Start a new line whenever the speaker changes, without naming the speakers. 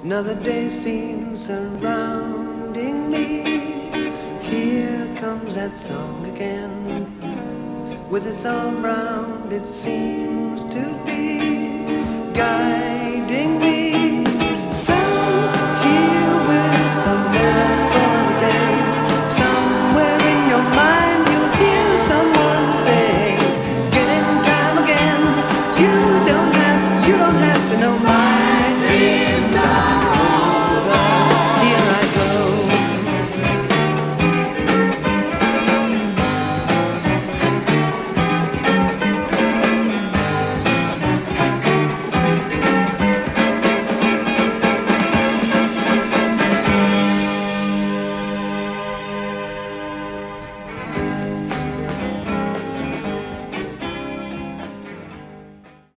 Another day seems surrounding me. Here comes that song again. With its arm round, it seems to be